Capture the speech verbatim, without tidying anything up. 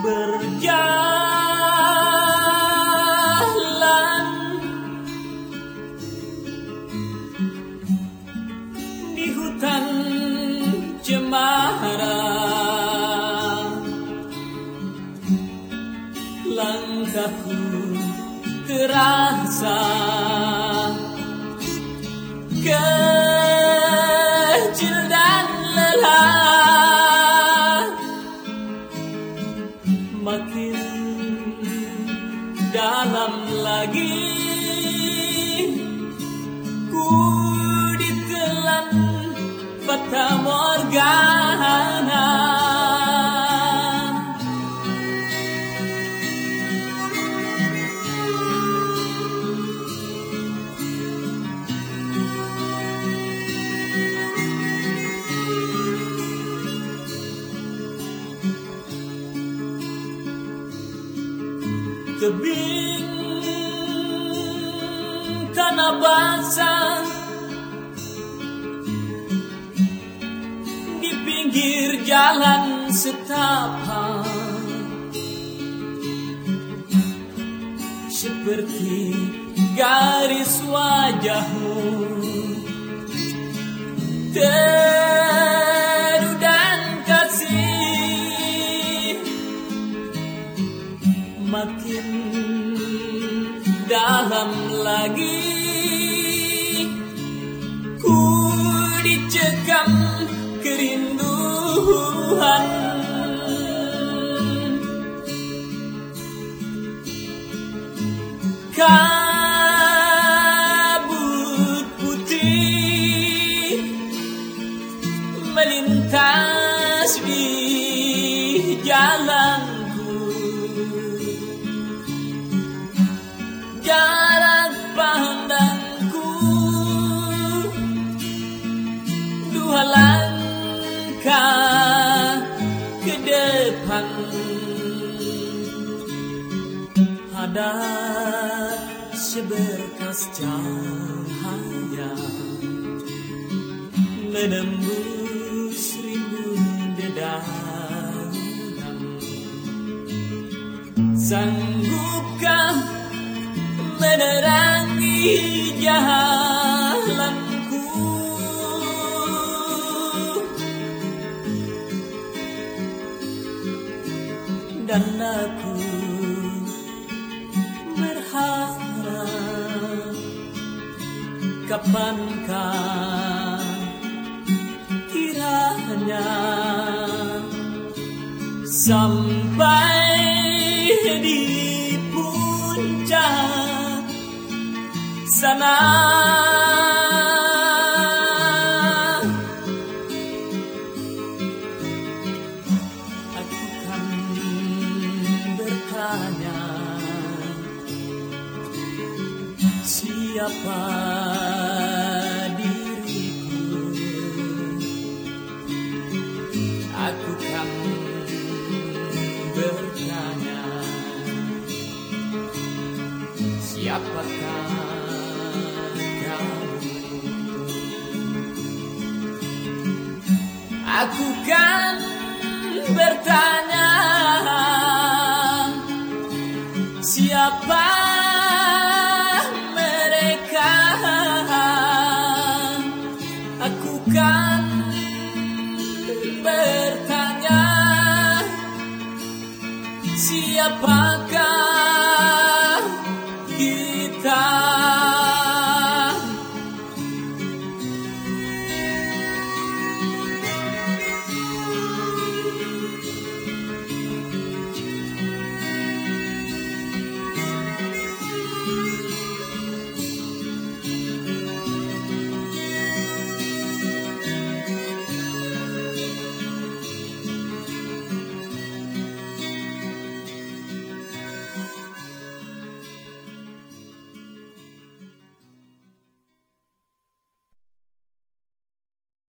berjalan di hutan cemara, langkahku terasa kecil dan lelah, makin dalam lagi ku ditelan fata morgana. Tebing tanah basah di pinggir jalan setapak, seperti garis wajahmu teduh dan kasih, makin dalam lagi ku dicekam kerinduan. Kabut putih melintas di jalanku, jarak pandangku dua langkah ke depan. Ada seberkas cahaya menembus rimbun dedaunan. Sanggupkah menerangi jalanku? Dan aku berharap, kapankah kiranya sampai di puncak sana, aku kan bertanya, siapa diriku? Aku kan bertanya, siapakah kamu? Aku kan bertanya, siapa mereka? Aku kan bertanya, siapakah